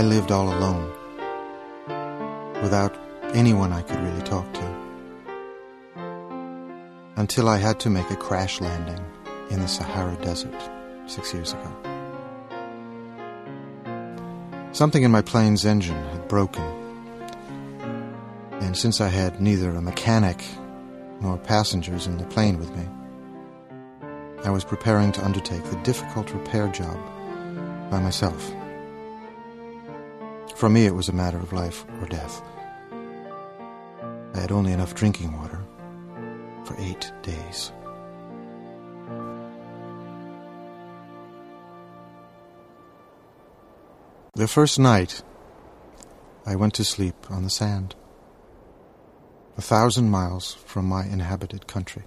I lived all alone, without anyone I could really talk to, until I had to make a crash landing in the Sahara Desert 6 years ago. Something in my plane's engine had broken, and since I had neither a mechanic nor passengers in the plane with me, I was preparing to undertake the difficult repair job by myself. For me, it was a matter of life or death. I had only enough drinking water for 8 days. The first night, I went to sleep on the sand, 1,000 miles from my inhabited country.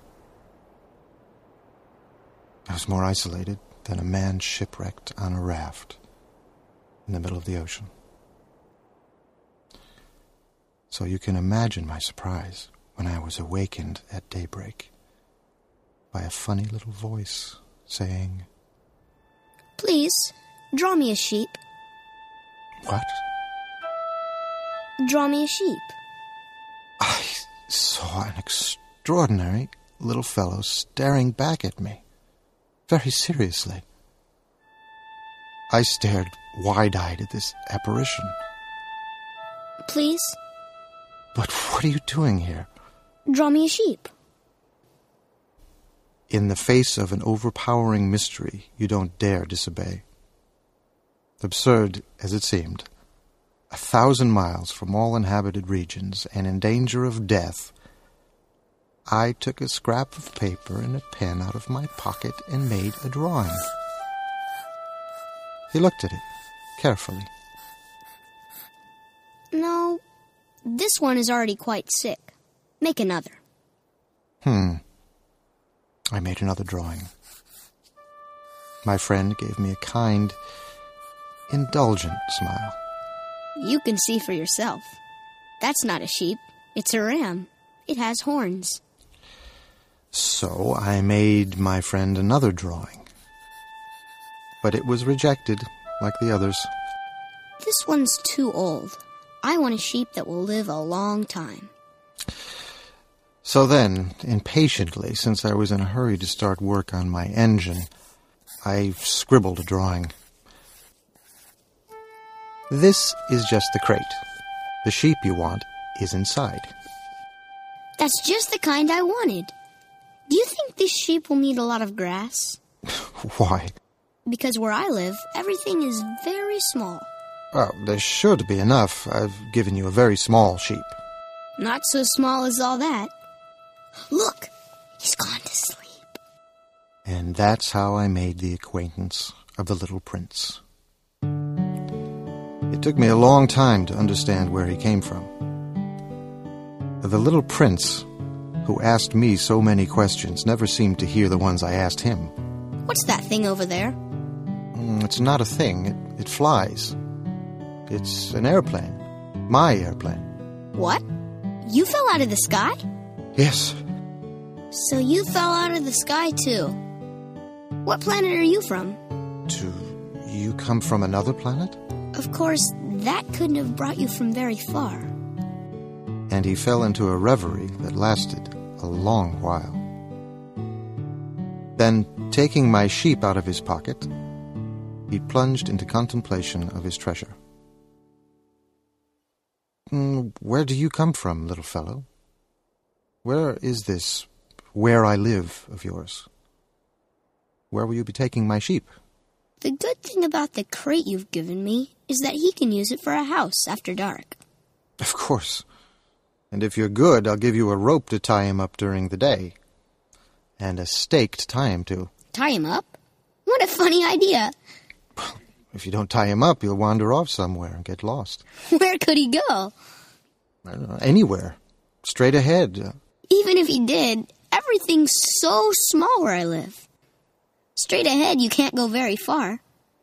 I was more isolated than a man shipwrecked on a raft in the middle of the ocean. So you can imagine my surprise when I was awakened at daybreak by a funny little voice saying, "Please, draw me a sheep." "What?" "Draw me a sheep." I saw an extraordinary little fellow staring back at me, very seriously. I stared wide-eyed at this apparition. "Please?" "But what are you doing here?" "Draw me a sheep." In the face of an overpowering mystery, you don't dare disobey. Absurd as it seemed, 1,000 miles from all inhabited regions and in danger of death, I took a scrap of paper and a pen out of my pocket and made a drawing. He looked at it carefully. "No, this one is already quite sick. Make another." I made another drawing. My friend gave me a kind, indulgent smile. "You can see for yourself. That's not a sheep. It's a ram. It has horns." So I made my friend another drawing. But it was rejected, like the others. "This one's too old. I want a sheep that will live a long time." So then, impatiently, since I was in a hurry to start work on my engine, I scribbled a drawing. "This is just the crate. The sheep you want is inside." "That's just the kind I wanted. Do you think this sheep will need a lot of grass?" "Why?" "Because where I live, everything is very small." "Well, there's sure to be enough. I've given you a very small sheep." "Not so small as all that. Look, he's gone to sleep." And that's how I made the acquaintance of the little prince. It took me a long time to understand where he came from. The little prince, who asked me so many questions, never seemed to hear the ones I asked him. "What's that thing over there?" It's not a thing. It flies. It's an airplane. My airplane. "What? You fell out of the sky?" Yes. "So you fell out of the sky, too. What planet are you from?" Do you come from another planet? "Of course, that couldn't have brought you from very far." And he fell into a reverie that lasted a long while. Then, taking my sheep out of his pocket, he plunged into contemplation of his treasure. "Where do you come from, little fellow? Where is this where I live of yours? Where will you be taking my sheep?" "The good thing about the crate you've given me is that he can use it for a house after dark." "Of course. And if you're good, I'll give you a rope to tie him up during the day. And a stake to tie him to." "Tie him up? What a funny idea." If you don't tie him up, he'll wander off somewhere and get lost. "Where could he go?" I don't know, anywhere. Straight ahead. "Even if he did, everything's so small where I live. Straight ahead, you can't go very far."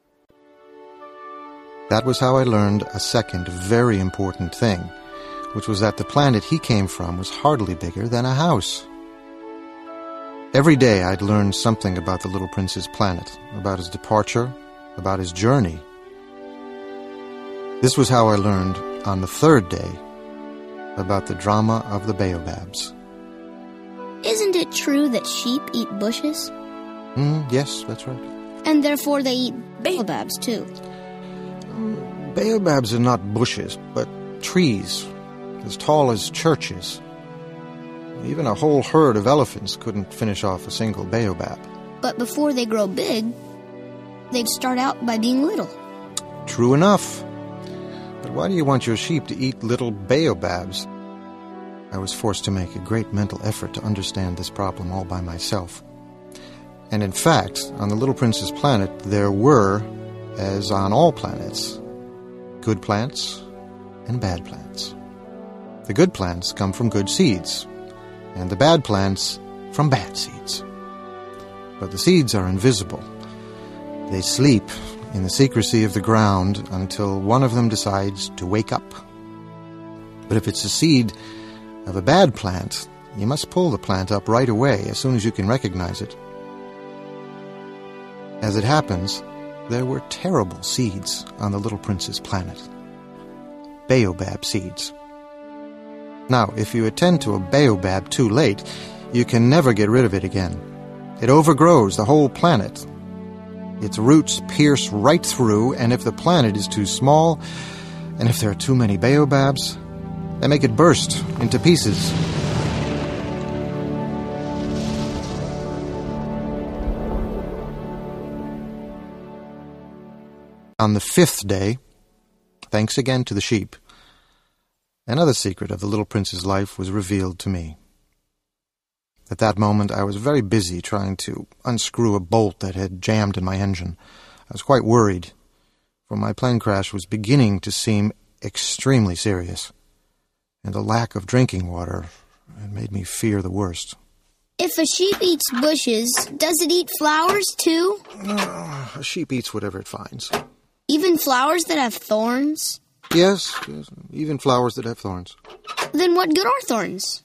That was how I learned a second very important thing, which was that the planet he came from was hardly bigger than a house. Every day I'd learn something about the little prince's planet, about his departure, about his journey. This was how I learned, on the third day, about the drama of the baobabs. Isn't it true that sheep eat bushes? Yes, that's right. And therefore they eat baobabs, too. Baobabs are not bushes, but trees, as tall as churches. Even a whole herd of elephants couldn't finish off a single baobab. But before they grow big, they'd start out by being little. True enough. But why do you want your sheep to eat little baobabs? I was forced to make a great mental effort to understand this problem all by myself. And in fact, on the Little Prince's planet, there were, as on all planets, good plants and bad plants. The good plants come from good seeds, and the bad plants from bad seeds. But the seeds are invisible. They sleep in the secrecy of the ground until one of them decides to wake up. But if it's a seed of a bad plant, you must pull the plant up right away as soon as you can recognize it. As it happens, there were terrible seeds on the Little Prince's planet. Baobab seeds. Now, if you attend to a baobab too late, you can never get rid of it again. It overgrows the whole planet. Its roots pierce right through, and if the planet is too small, and if there are too many baobabs, they make it burst into pieces. On the fifth day, thanks again to the sheep, another secret of the Little Prince's life was revealed to me. At that moment, I was very busy trying to unscrew a bolt that had jammed in my engine. I was quite worried, for my plane crash was beginning to seem extremely serious, and the lack of drinking water had made me fear the worst. If a sheep eats bushes, does it eat flowers too? A sheep eats whatever it finds. Even flowers that have thorns? Yes, even flowers that have thorns. Then what good are thorns?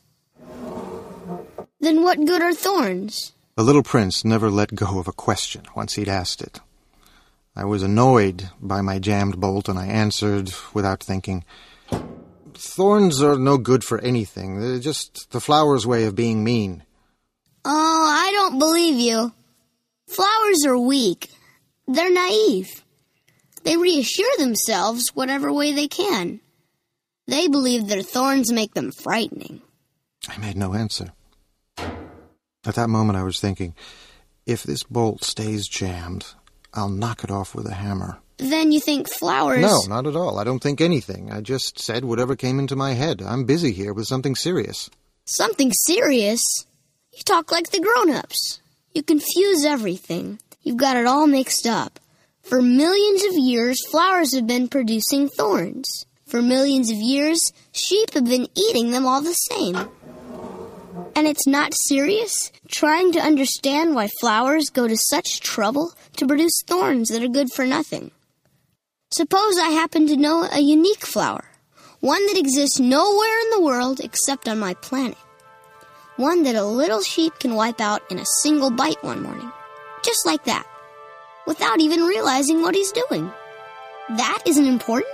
The Little Prince never let go of a question once he'd asked it. I was annoyed by my jammed bolt, and I answered without thinking, "Thorns are no good for anything. They're just the flower's way of being mean." Oh, I don't believe you. Flowers are weak. They're naive. They reassure themselves whatever way they can. They believe their thorns make them frightening. I made no answer. At that moment I was thinking, if this bolt stays jammed, I'll knock it off with a hammer. Then you think flowers... No, not at all. I don't think anything. I just said whatever came into my head. I'm busy here with something serious. Something serious? You talk like the grown-ups. You confuse everything. You've got it all mixed up. For millions of years, flowers have been producing thorns. For millions of years, sheep have been eating them all the same. And it's not serious trying to understand why flowers go to such trouble to produce thorns that are good for nothing. Suppose I happen to know a unique flower, one that exists nowhere in the world except on my planet. One that a little sheep can wipe out in a single bite one morning. Just like that. Without even realizing what he's doing. That isn't important?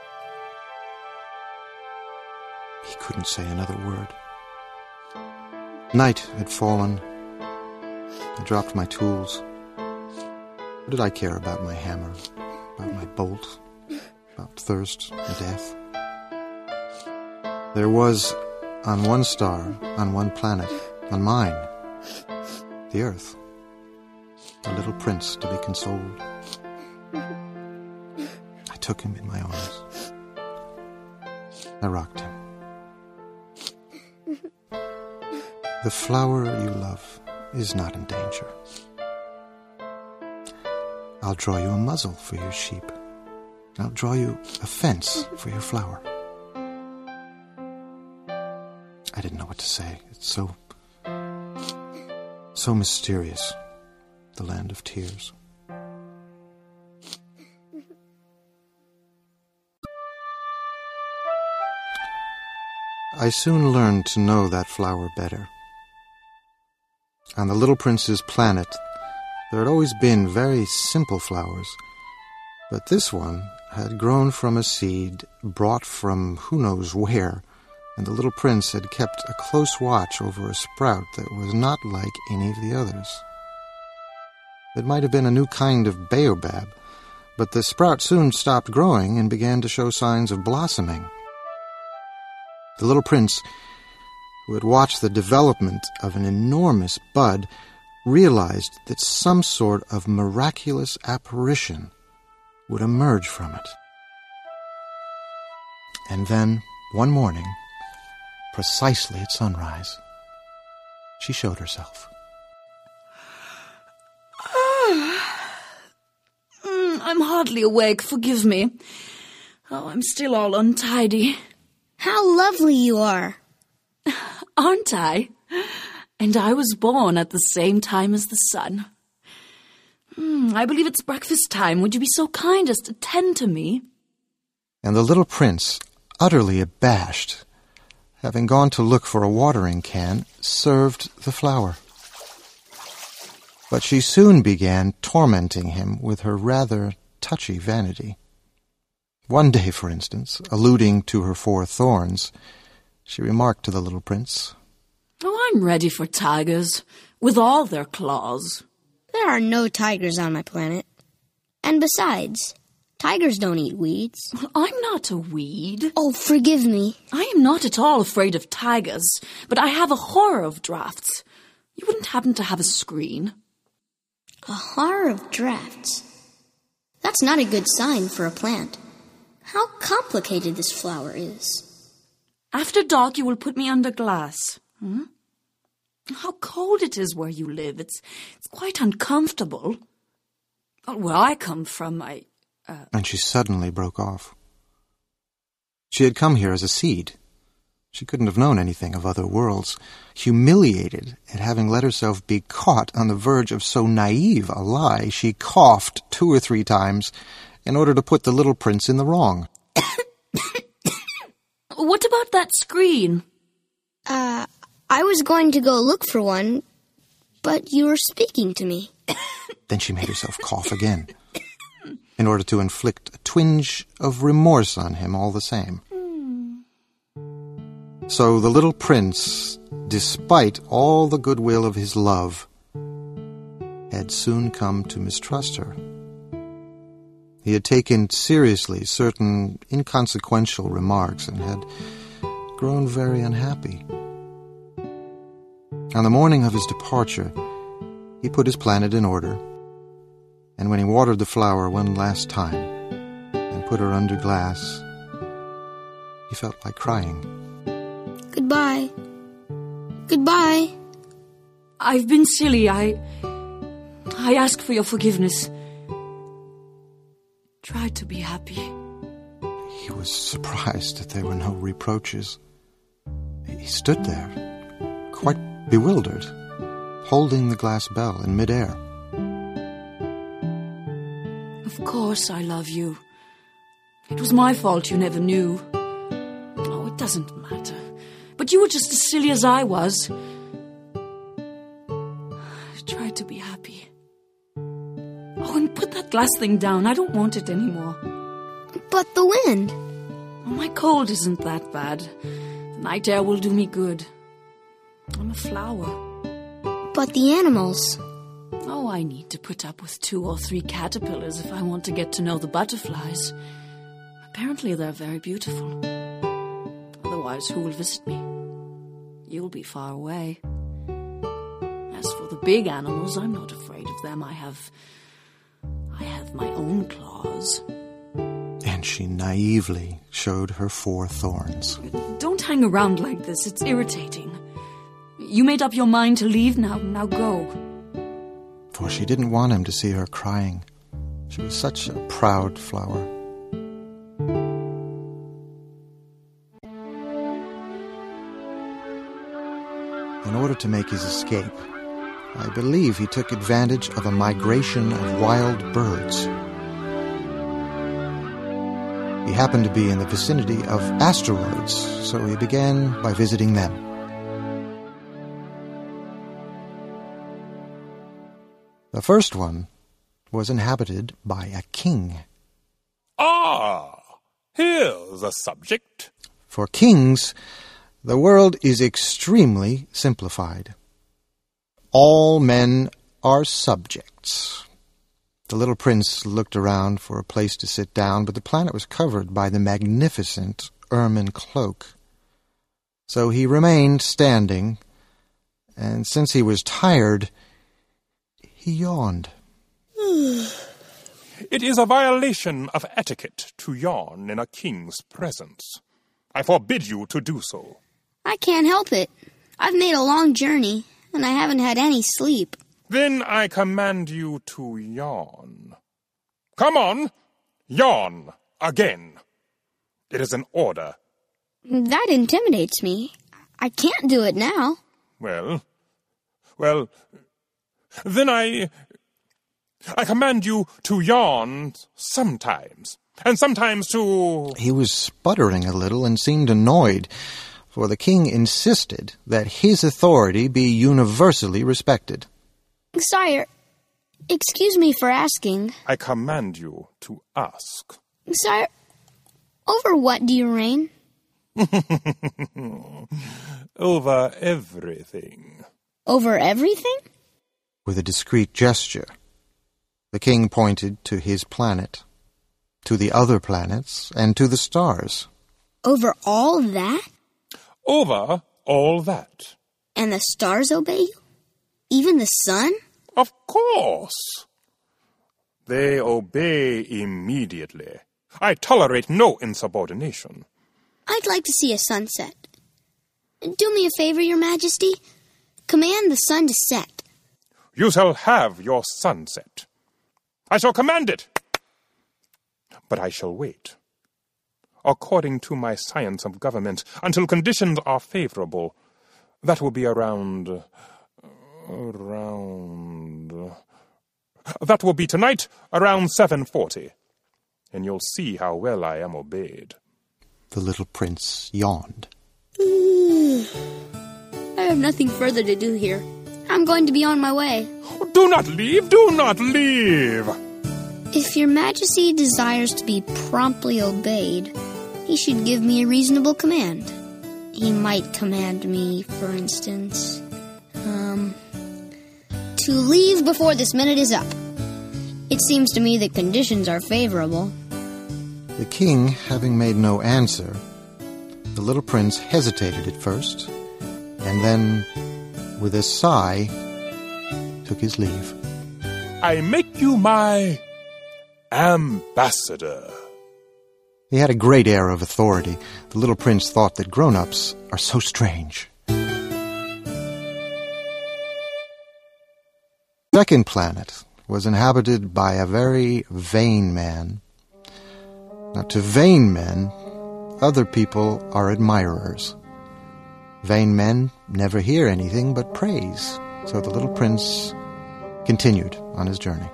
He couldn't say another word. Night had fallen. I dropped my tools. What did I care about my hammer, about my bolt, about thirst and death? There was, on one star, on one planet, on mine, the Earth, a little prince to be consoled. I took him in my arms. I rocked him. The flower you love is not in danger. I'll draw you a muzzle for your sheep. I'll draw you a fence for your flower. I didn't know what to say. It's so mysterious, the land of tears. I soon learned to know that flower better. On the Little Prince's planet, there had always been very simple flowers, but this one had grown from a seed brought from who knows where, and the little prince had kept a close watch over a sprout that was not like any of the others. It might have been a new kind of baobab, but the sprout soon stopped growing and began to show signs of blossoming. The little prince, who had watched the development of an enormous bud, realized that some sort of miraculous apparition would emerge from it. And then, one morning, precisely at sunrise, she showed herself. I'm hardly awake, forgive me. Oh, I'm still all untidy. How lovely you are. Aren't I? And I was born at the same time as the sun. I believe it's breakfast time. Would you be so kind as to tend to me? And the little prince, utterly abashed, having gone to look for a watering can, served the flower. But she soon began tormenting him with her rather touchy vanity. One day, for instance, alluding to her 4 thorns, she remarked to the little prince, "Oh, I'm ready for tigers, with all their claws." There are no tigers on my planet. And besides, tigers don't eat weeds. I'm not a weed. Oh, forgive me. I am not at all afraid of tigers, but I have a horror of drafts. You wouldn't happen to have a screen? A horror of drafts. That's not a good sign for a plant. How complicated this flower is. After dark, you will put me under glass. How cold it is where you live. It's quite uncomfortable. Where I come from, And she suddenly broke off. She had come here as a seed. She couldn't have known anything of other worlds. Humiliated at having let herself be caught on the verge of so naive a lie, she coughed 2 or 3 times in order to put the little prince in the wrong. What about that screen? I was going to go look for one, but you were speaking to me. Then she made herself cough again, in order to inflict a twinge of remorse on him all the same. So the little prince, despite all the goodwill of his love, had soon come to mistrust her. He had taken seriously certain inconsequential remarks and had grown very unhappy. On the morning of his departure, he put his planet in order, and when he watered the flower one last time and put her under glass, he felt like crying. Goodbye. Goodbye. I've been silly. I ask for your forgiveness. Try to be happy. He was surprised that there were no reproaches. He stood there, quite bewildered, holding the glass bell in midair. Of course I love you. It was my fault you never knew. Oh, it doesn't matter. But you were just as silly as I was. Try to be happy. Oh, and put that glass thing down. I don't want it anymore. But the wind. Oh, my cold isn't that bad. The night air will do me good. I'm a flower. But the animals. Oh, I need to put up with 2 or 3 caterpillars if I want to get to know the butterflies. Apparently they're very beautiful. Otherwise, who will visit me? You'll be far away. As for the big animals, I'm not afraid of them. I have my own claws. And she naively showed her 4 thorns. Don't hang around like this. It's irritating. You made up your mind to leave now. Now go. For she didn't want him to see her crying. She was such a proud flower. In order to make his escape, I believe he took advantage of a migration of wild birds. He happened to be in the vicinity of asteroids, so he began by visiting them. The first one was inhabited by a king. Ah, here's a subject. For kings, the world is extremely simplified. All men are subjects. The little prince looked around for a place to sit down, but the planet was covered by the magnificent ermine cloak. So he remained standing, and since he was tired, he yawned. It is a violation of etiquette to yawn in a king's presence. I forbid you to do so. I can't help it. I've made a long journey, and I haven't had any sleep. Then I command you to yawn. Come on, yawn again. It is an order. That intimidates me. I can't do it now. Well, then I command you to yawn sometimes, and sometimes to... He was sputtering a little and seemed annoyed, for the king insisted that his authority be universally respected. Sire, excuse me for asking. I command you to ask. Sire, over what do you reign? Over everything. Over everything? With a discreet gesture, the king pointed to his planet, to the other planets, and to the stars. Over all that? Over all that. And the stars obey you? Even the sun? Of course. They obey immediately. I tolerate no insubordination. I'd like to see a sunset. Do me a favor, Your Majesty. Command the sun to set. You shall have your sunset. I shall command it. But I shall wait. According to my science of government, until conditions are favorable. That will be around... That will be tonight, around 7:40. And you'll see how well I am obeyed. The little prince yawned. I have nothing further to do here. I'm going to be on my way. Do not leave! Do not leave! If Your Majesty desires to be promptly obeyed, he should give me a reasonable command. He might command me, for instance, to leave before this minute is up. It seems to me that conditions are favorable. The king, having made no answer, the little prince hesitated at first, and then, with a sigh, took his leave. I make you my ambassador. He had a great air of authority. The little prince thought that grown-ups are so strange. The second planet was inhabited by a very vain man. Now, to vain men, other people are admirers. Vain men never hear anything but praise. So the little prince continued on his journey.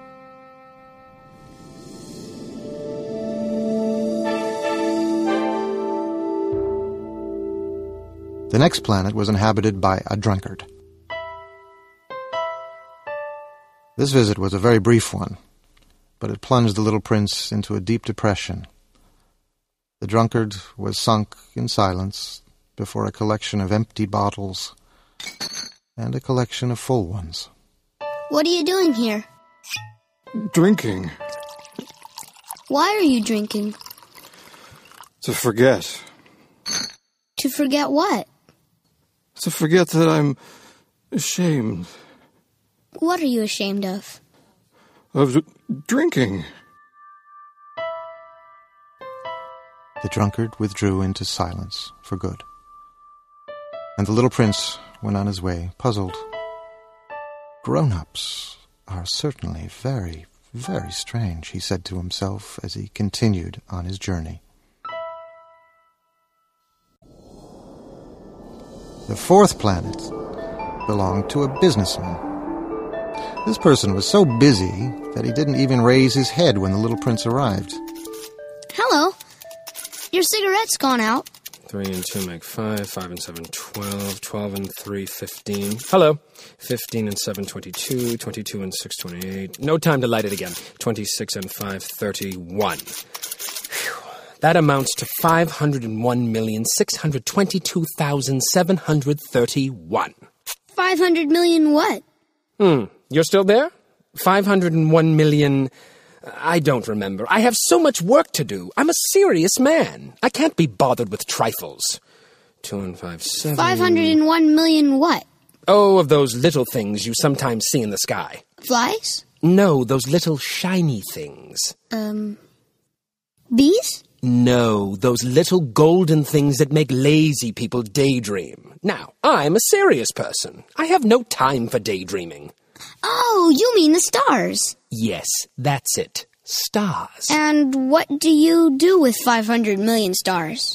The next planet was inhabited by a drunkard. This visit was a very brief one, but it plunged the little prince into a deep depression. The drunkard was sunk in silence before a collection of empty bottles and a collection of full ones. What are you doing here? Drinking. Why are you drinking? To forget. To forget what? To forget that I'm ashamed. What are you ashamed of? Of drinking. The drunkard withdrew into silence for good. And the little prince went on his way, puzzled. Grown-ups are certainly very, very strange, he said to himself as he continued on his journey. The fourth planet belonged to a businessman. This person was so busy that he didn't even raise his head when the little prince arrived. Hello. Your cigarette's gone out. 3 and 2 make 5. 5 and 7, 12. 12 and 3, 15. Hello. 15 and 7, 22. 22 and 6, 28. No time to light it again. 26 and 5, 31. Whew. That amounts to 501,622,731. 500 million what? You're still there? 501 million... I don't remember. I have so much work to do. I'm a serious man. I can't be bothered with trifles. 2 and 5, 7... 501 million what? Oh, of those little things you sometimes see in the sky. Flies? No, those little shiny things. Bees? No, those little golden things that make lazy people daydream. Now, I'm a serious person. I have no time for daydreaming. Oh, you mean the stars. Yes, that's it. Stars. And what do you do with 500 million stars?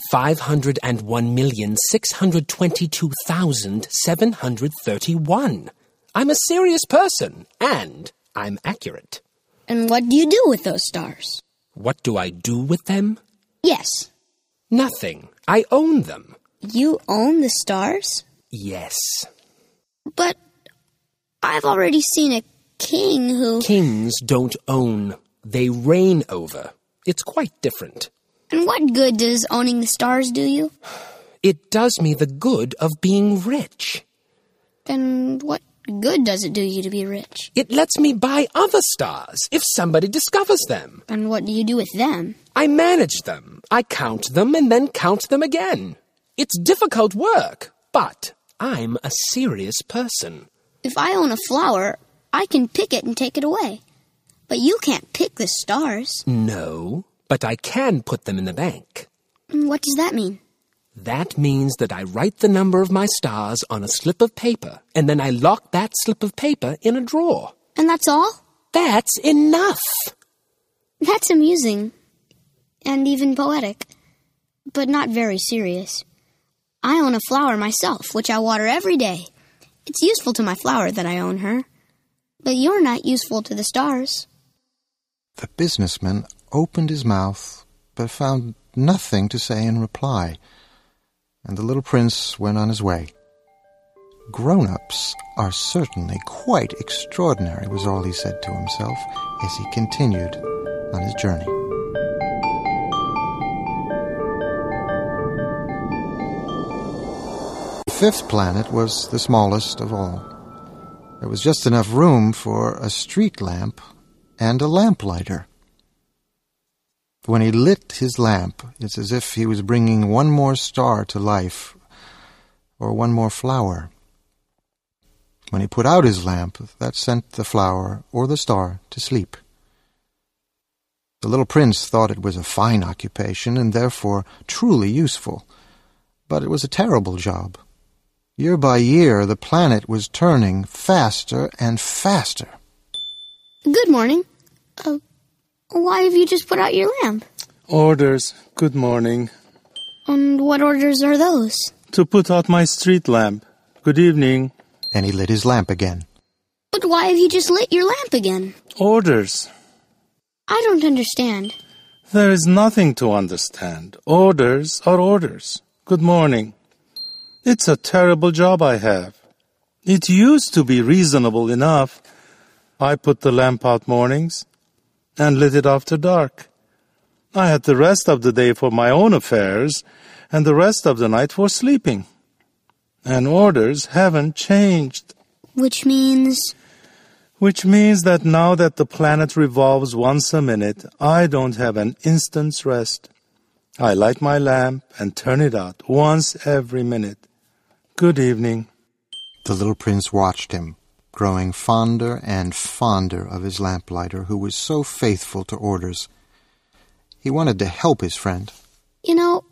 501,622,731. I'm a serious person, and I'm accurate. And what do you do with those stars? What do I do with them? Yes. Nothing. I own them. You own the stars? Yes. But I've already seen a king who... Kings don't own. They reign over. It's quite different. And what good does owning the stars do you? It does me the good of being rich. And what good does it do you to be rich? It lets me buy other stars if somebody discovers them. And what do you do with them? I manage them. I count them and then count them again. It's difficult work, but I'm a serious person. If I own a flower, I can pick it and take it away. But you can't pick the stars. No, but I can put them in the bank. What does that mean? That means that I write the number of my stars on a slip of paper, and then I lock that slip of paper in a drawer. And that's all? That's enough. That's amusing. And even poetic. But not very serious. I own a flower myself, which I water every day. It's useful to my flower that I own her. But you're not useful to the stars. The businessman opened his mouth, but found nothing to say in reply, and the little prince went on his way. Grown-ups are certainly quite extraordinary, was all he said to himself as he continued on his journey. The fifth planet was the smallest of all. There was just enough room for a street lamp and a lamplighter. When he lit his lamp, it's as if he was bringing one more star to life, or one more flower. When he put out his lamp, that sent the flower or the star to sleep. The little prince thought it was a fine occupation, and therefore truly useful. But it was a terrible job. Year by year, the planet was turning faster and faster. Good morning. Why have you just put out your lamp? Orders. Good morning. And what orders are those? To put out my street lamp. Good evening. And he lit his lamp again. But why have you just lit your lamp again? Orders. I don't understand. There is nothing to understand. Orders are orders. Good morning. It's a terrible job I have. It used to be reasonable enough. I put the lamp out mornings and lit it after dark. I had the rest of the day for my own affairs and the rest of the night for sleeping. And orders haven't changed. Which means? Which means that now that the planet revolves once a minute, I don't have an instant's rest. I light my lamp and turn it out once every minute. Good evening. The little prince watched him, growing fonder and fonder of his lamplighter, who was so faithful to orders. He wanted to help his friend. You know,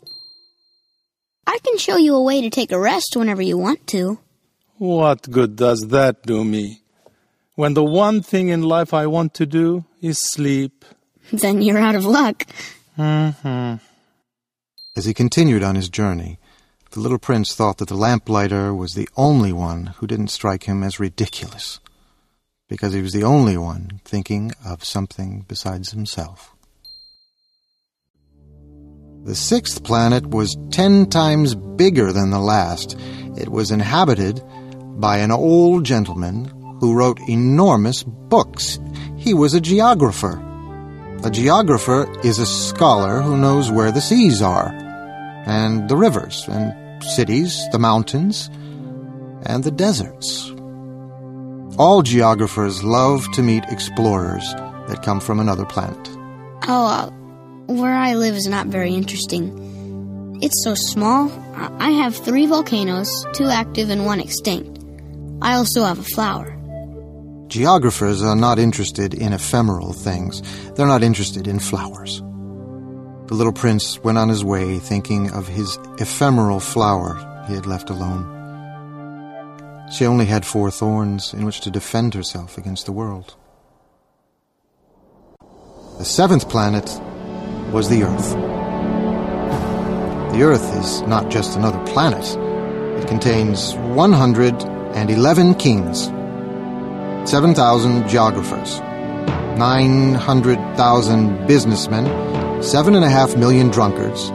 I can show you a way to take a rest whenever you want to. What good does that do me? When the one thing in life I want to do is sleep. Then you're out of luck. Mm-hmm. As he continued on his journey, the little prince thought that the lamplighter was the only one who didn't strike him as ridiculous, because he was the only one thinking of something besides himself. The sixth planet was 10 times bigger than the last. It was inhabited by an old gentleman who wrote enormous books. He was a geographer. A geographer is a scholar who knows where the seas are, and the rivers, and cities, the mountains, and the deserts. All geographers love to meet explorers that come from another planet. Where I live is not very interesting. It's so small. I have 3 volcanoes, 2 active and 1 extinct. I also have a flower. Geographers are not interested in ephemeral things. They're not interested in flowers. The little prince went on his way thinking of his ephemeral flower he had left alone. She only had 4 thorns in which to defend herself against the world. The 7th planet was the Earth. The Earth is not just another planet. It contains 111 kings, 7,000 geographers, 900,000 businessmen, 7.5 million drunkards,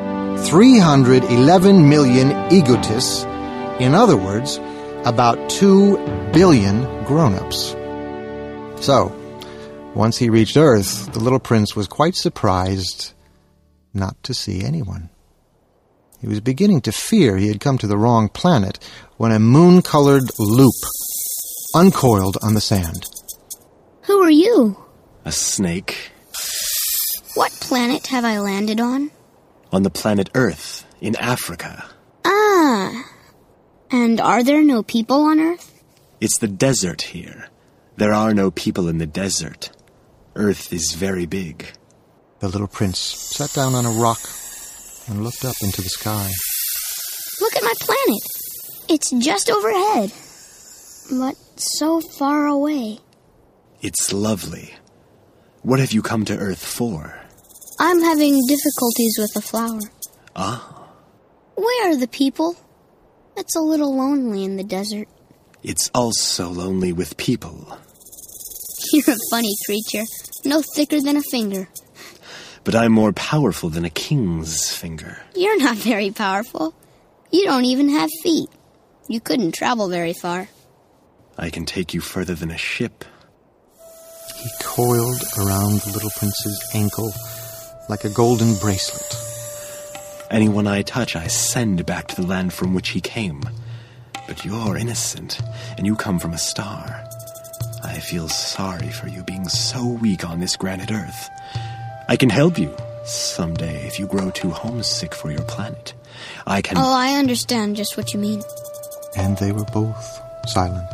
311 million egotists, in other words, about 2 billion grown-ups. So, once he reached Earth, the little prince was quite surprised not to see anyone. He was beginning to fear he had come to the wrong planet when a moon-colored loop uncoiled on the sand. Who are you? A snake. What planet have I landed on? On the planet Earth, in Africa. Ah. And are there no people on Earth? It's the desert here. There are no people in the desert. Earth is very big. The little prince sat down on a rock and looked up into the sky. Look at my planet. It's just overhead. But so far away. It's lovely. What have you come to Earth for? I'm having difficulties with the flower. Ah. Where are the people? It's a little lonely in the desert. It's also lonely with people. You're a funny creature. No thicker than a finger. But I'm more powerful than a king's finger. You're not very powerful. You don't even have feet. You couldn't travel very far. I can take you further than a ship. He coiled around the little prince's ankle like a golden bracelet. Anyone I touch, I send back to the land from which he came. But you're innocent, and you come from a star. I feel sorry for you being so weak on this granite Earth. I can help you someday if you grow too homesick for your planet. I can... Oh, I understand just what you mean. And they were both silent.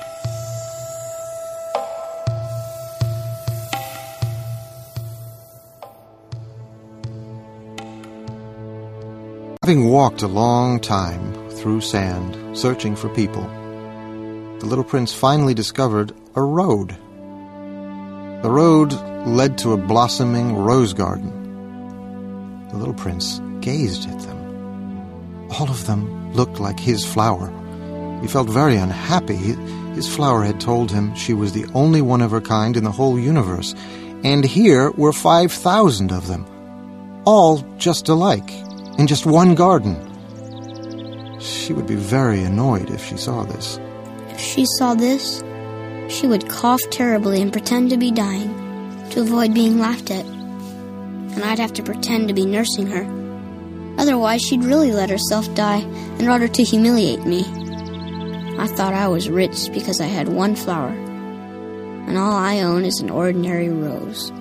Having walked a long time through sand, searching for people, the little prince finally discovered a road. The road led to a blossoming rose garden. The little prince gazed at them. All of them looked like his flower. He felt very unhappy. His flower had told him she was the only one of her kind in the whole universe, and here were 5,000 of them, all just alike, in just one garden. She would be very annoyed if she saw this. If she saw this, she would cough terribly and pretend to be dying, to avoid being laughed at. And I'd have to pretend to be nursing her. Otherwise, she'd really let herself die in order to humiliate me. I thought I was rich because I had one flower, and all I own is an ordinary rose.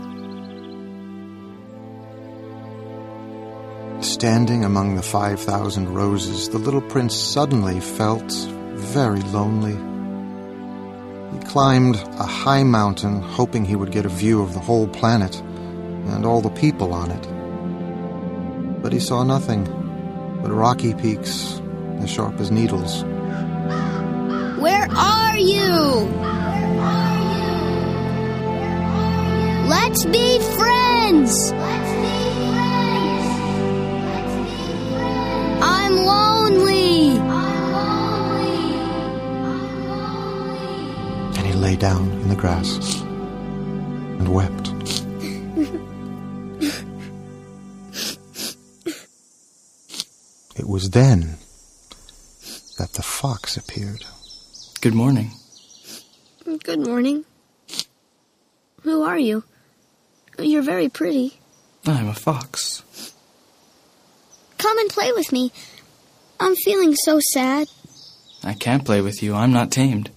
Standing among the 5,000 roses, the little prince suddenly felt very lonely. He climbed a high mountain, hoping he would get a view of the whole planet and all the people on it. But he saw nothing but rocky peaks as sharp as needles. Where are you? Let's be friends! I'm lonely! And he lay down in the grass and wept. was then that the fox appeared. Good morning. Good morning. Who are you? You're very pretty. I'm a fox. Come and play with me. I'm feeling so sad. I can't play with you. I'm not tamed.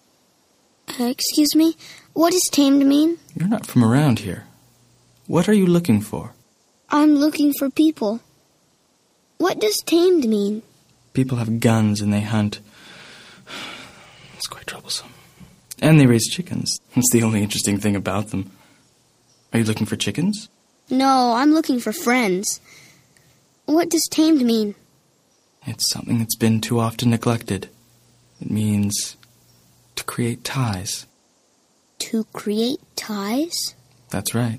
Excuse me? What does tamed mean? You're not from around here. What are you looking for? I'm looking for people. What does tamed mean? People have guns and they hunt. It's quite troublesome. And they raise chickens. It's the only interesting thing about them. Are you looking for chickens? No, I'm looking for friends. What does tamed mean? It's something that's been too often neglected. It means to create ties. To create ties? That's right.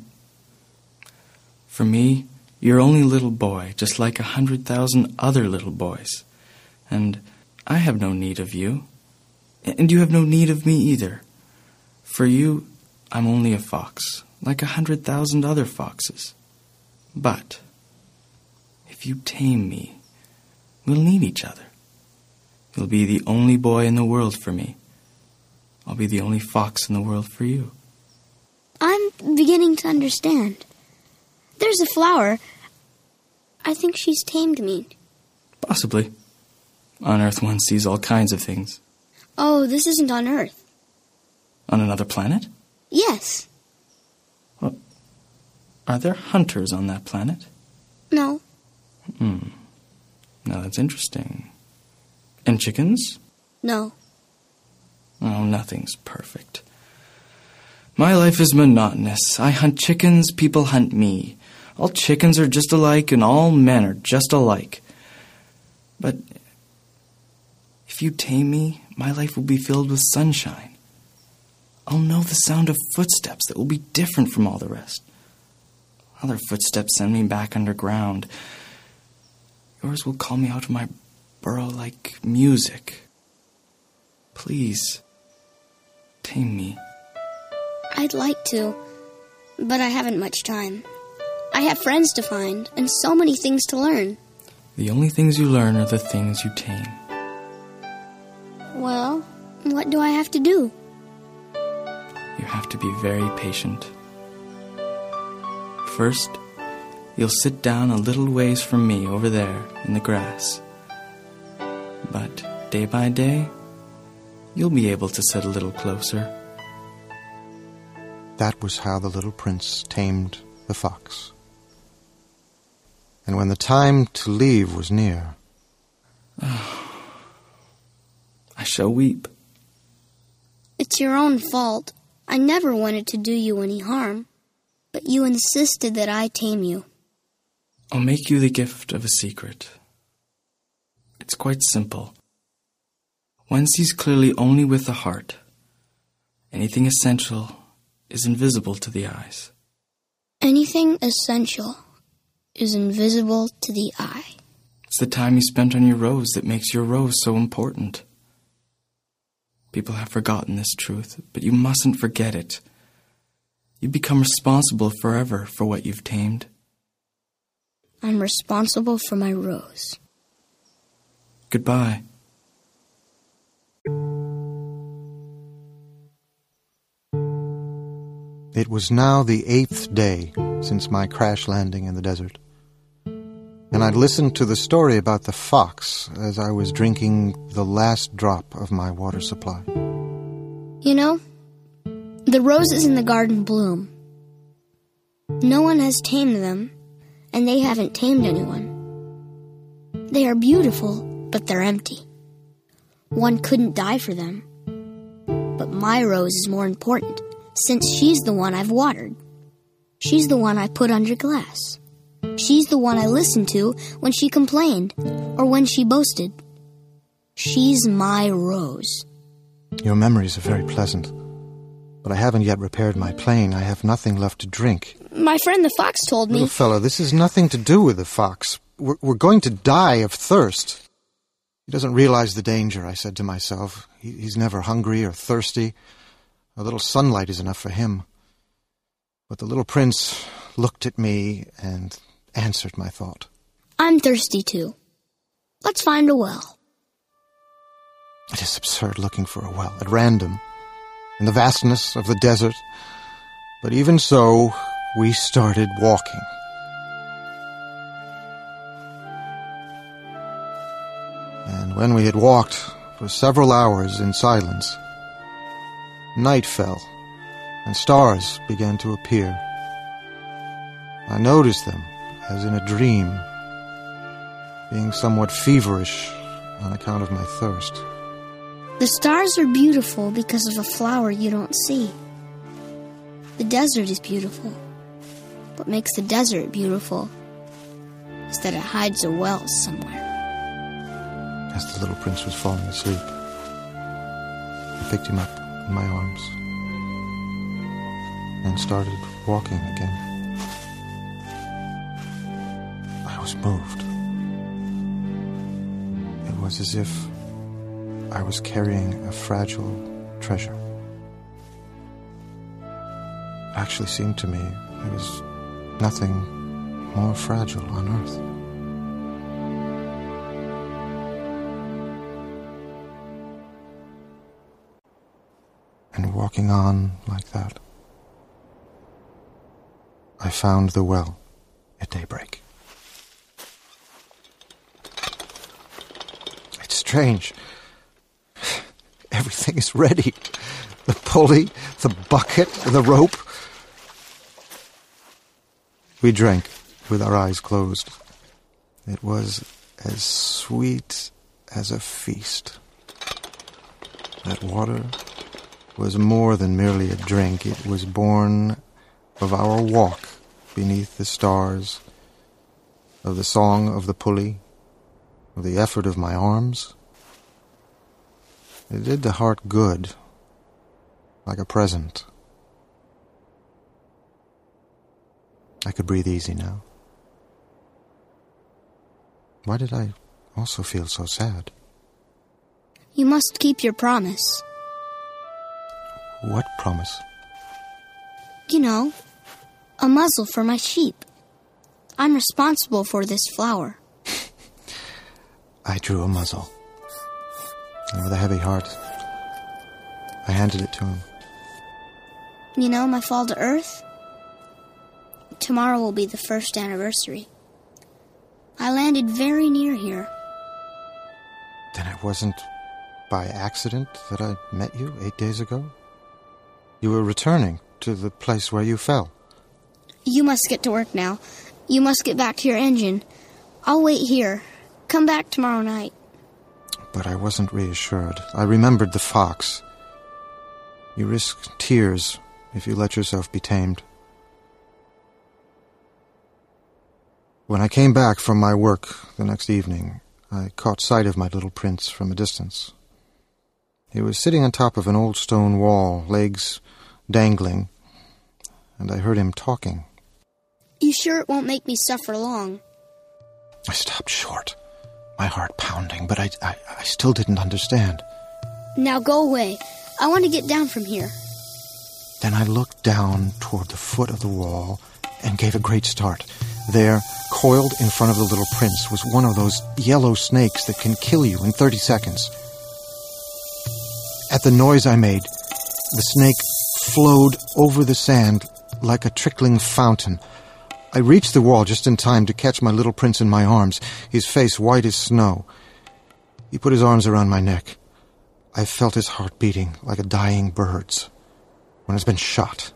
For me, you're only a little boy, just like 100,000 other little boys. And I have no need of you. And you have no need of me either. For you, I'm only a fox, like 100,000 other foxes. But if you tame me, we'll need each other. You'll be the only boy in the world for me. I'll be the only fox in the world for you. I'm beginning to understand. There's a flower. I think she's tamed me. Possibly. On Earth one sees all kinds of things. Oh, this isn't on Earth. On another planet? Yes. Well, are there hunters on that planet? No. Now that's interesting. And chickens? No. Oh, nothing's perfect. My life is monotonous. I hunt chickens, people hunt me. All chickens are just alike, and all men are just alike. But if you tame me, my life will be filled with sunshine. I'll know the sound of footsteps that will be different from all the rest. Other footsteps send me back underground. Yours will call me out of my burrow like music. Please, tame me. I'd like to, but I haven't much time. I have friends to find, and so many things to learn. The only things you learn are the things you tame. Well, what do I have to do? You have to be very patient. First, you'll sit down a little ways from me over there in the grass. But day by day, you'll be able to sit a little closer. That was how the little prince tamed the fox. And when the time to leave was near, I shall weep. It's your own fault. I never wanted to do you any harm, but you insisted that I tame you. I'll make you the gift of a secret. It's quite simple. One sees clearly only with the heart. Anything essential is invisible to the eyes. Anything essential is invisible to the eye. It's the time you spent on your rose that makes your rose so important. People have forgotten this truth, but you mustn't forget it. You become responsible forever for what you've tamed. I'm responsible for my rose. Goodbye. it was now the 8th day since my crash landing in the desert. And I'd listened to the story about the fox as I was drinking the last drop of my water supply. You know, the roses in the garden bloom. No one has tamed them, and they haven't tamed anyone. They are beautiful, but they're empty. One couldn't die for them. But my rose is more important, since she's the one I've watered. She's the one I put under glass. She's the one I listened to when she complained, or when she boasted. She's my rose. Your memories are very pleasant, but I haven't yet repaired my plane. I have nothing left to drink. My friend the fox told me... Little fellow, this has nothing to do with the fox. We're going to die of thirst. He doesn't realize the danger, I said to myself. He's never hungry or thirsty. A little sunlight is enough for him. But the little prince looked at me and answered my thought. I'm thirsty too. Let's find a well. It is absurd looking for a well at random in the vastness of the desert. But even so, we started walking. And when we had walked for several hours in silence, night fell, and stars began to appear. I noticed them, as in a dream, being somewhat feverish on account of my thirst. The stars are beautiful because of a flower you don't see. The desert is beautiful. What makes the desert beautiful is that it hides a well somewhere. As the little prince was falling asleep, I picked him up in my arms and started walking again. I was moved. It was as if I was carrying a fragile treasure. It actually seemed to me there was nothing more fragile on earth. And walking on like that, I found the well at daybreak. It's strange. Everything is ready. The pulley, the bucket, the rope. We drank with our eyes closed. It was as sweet as a feast. That water was more than merely a drink. It was born of our walk beneath the stars, of the song of the pulley, of the effort of my arms. It did the heart good, like a present. I could breathe easy now. Why did I also feel so sad? You must keep your promise. What promise? You know, a muzzle for my sheep. I'm responsible for this flower. I drew a muzzle. And with a heavy heart, I handed it to him. You know, my fall to earth? Tomorrow will be the first anniversary. I landed very near here. Then it wasn't by accident that I met you 8 days ago? You were returning to the place where you fell. You must get to work now. You must get back to your engine. I'll wait here. Come back tomorrow night. But I wasn't reassured. I remembered the fox. You risk tears if you let yourself be tamed. When I came back from my work the next evening, I caught sight of my little prince from a distance. He was sitting on top of an old stone wall, legs dangling, and I heard him talking. You sure it won't make me suffer long? I stopped short, my heart pounding, but I still didn't understand. Now go away. I want to get down from here. Then I looked down toward the foot of the wall and gave a great start. There, coiled in front of the little prince, was one of those yellow snakes that can kill you in 30 seconds. At the noise I made, the snake flowed over the sand like a trickling fountain. I reached the wall just in time to catch my little prince in my arms, his face white as snow. He put his arms around my neck. I felt his heart beating like a dying bird's when it's been shot.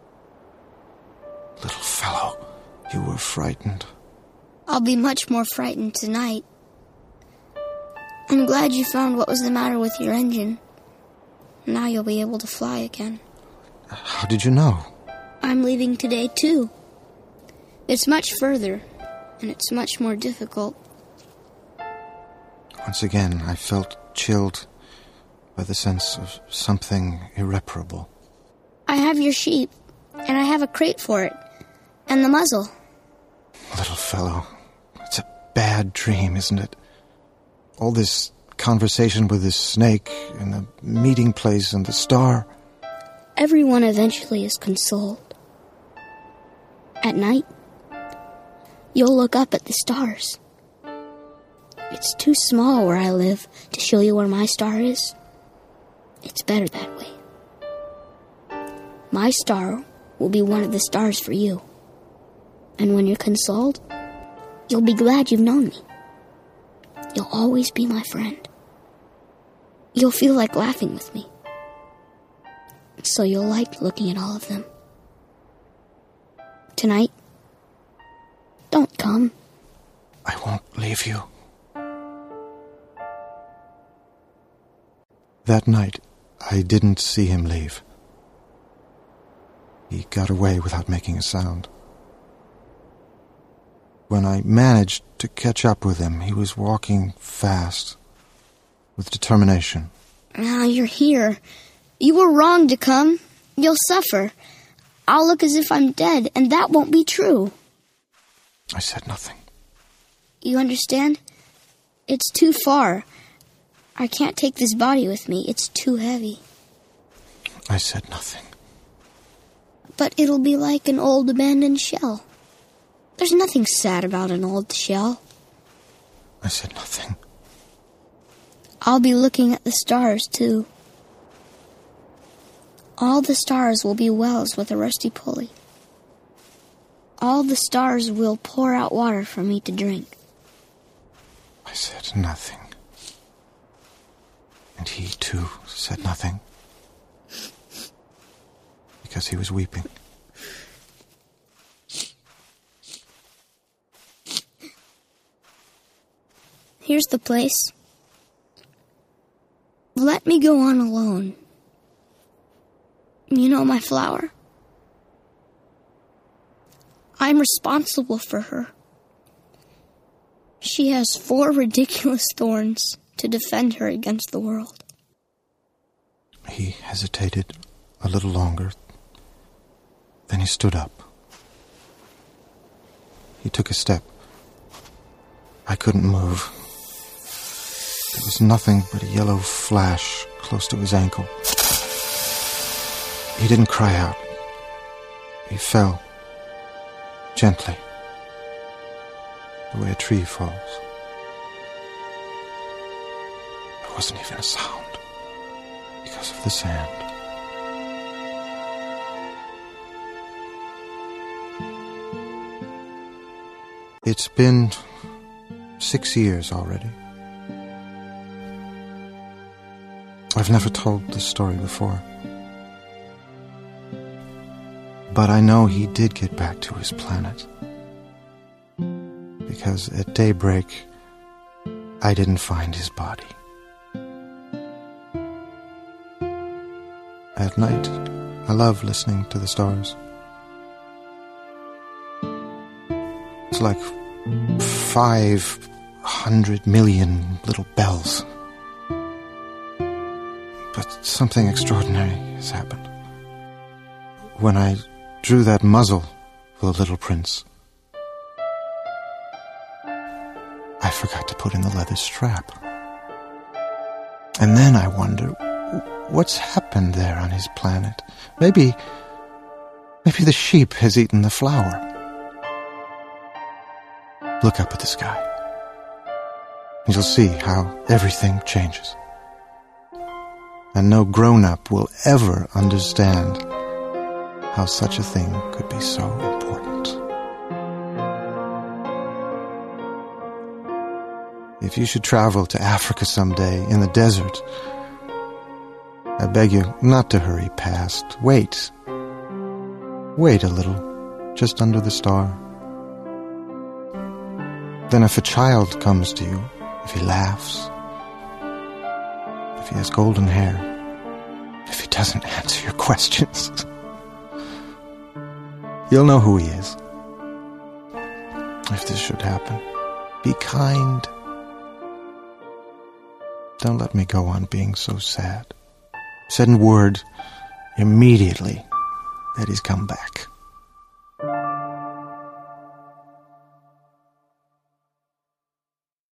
Little fellow, you were frightened. I'll be much more frightened tonight. I'm glad you found what was the matter with your engine. Now you'll be able to fly again. How did you know? I'm leaving today, too. It's much further, and it's much more difficult. Once again, I felt chilled by the sense of something irreparable. I have your sheep, and I have a crate for it, and the muzzle. Little fellow, it's a bad dream, isn't it? All this conversation with this snake, and the meeting place, and the star. Everyone eventually is consoled. At night, you'll look up at the stars. It's too small where I live to show you where my star is. It's better that way. My star will be one of the stars for you. And when you're consoled, you'll be glad you've known me. You'll always be my friend. You'll feel like laughing with me. So you'll like looking at all of them. Tonight, don't come. I won't leave you. That night, I didn't see him leave. He got away without making a sound. When I managed to catch up with him, he was walking fast, with determination. Now you're here. You were wrong to come. You'll suffer. I'll look as if I'm dead, and that won't be true. I said nothing. You understand? It's too far. I can't take this body with me. It's too heavy. I said nothing. But it'll be like an old abandoned shell. There's nothing sad about an old shell. I said nothing. I'll be looking at the stars, too. All the stars will be wells with a rusty pulley. All the stars will pour out water for me to drink. I said nothing. And he, too, said nothing. Because he was weeping. Here's the place. Let me go on alone. You know my flower? I'm responsible for her. She has 4 ridiculous thorns to defend her against the world. He hesitated a little longer. Then he stood up. He took a step. I couldn't move. There was nothing but a yellow flash close to his ankle. He didn't cry out. He fell. Gently. The way a tree falls. There wasn't even a sound. Because of the sand. It's been 6 years already. I've never told this story before. But I know he did get back to his planet. Because at daybreak, I didn't find his body. At night, I love listening to the stars. It's like 500 million little bells. But something extraordinary has happened. When I drew that muzzle for the little prince, I forgot to put in the leather strap. And then I wonder, what's happened there on his planet? Maybe the sheep has eaten the flower. Look up at the sky. And you'll see how everything changes. And no grown-up will ever understand how such a thing could be so important. If you should travel to Africa someday in the desert, I beg you not to hurry past. Wait. Wait a little, just under the star. Then if a child comes to you, if he laughs, if he has golden hair, if he doesn't answer your questions, you'll know who he is. If this should happen, be kind. Don't let me go on being so sad. Send word immediately that he's come back.